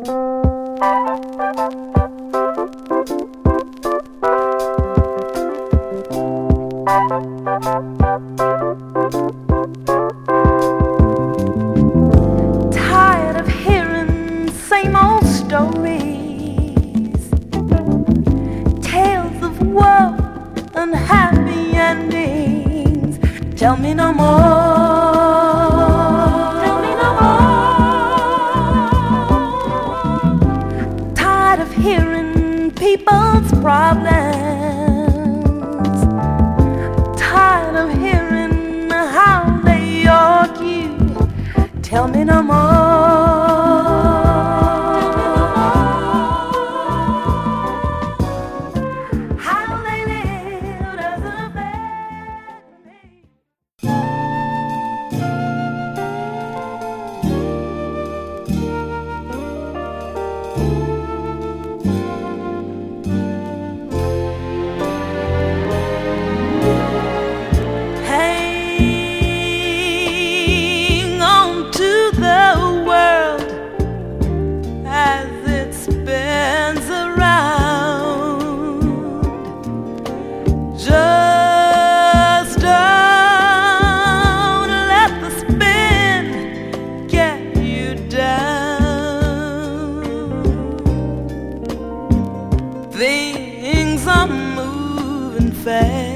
Tired of hearing same old stories, tales of woe and happy endings. Tell me no more. Tell me no more. Tired of hearing people's problems. Tired of hearing how they argue. Tell me no more. How they live doesn't affect me. Hang on to the world as it spins around. Just don't let the spin get you down. Things are moving fast.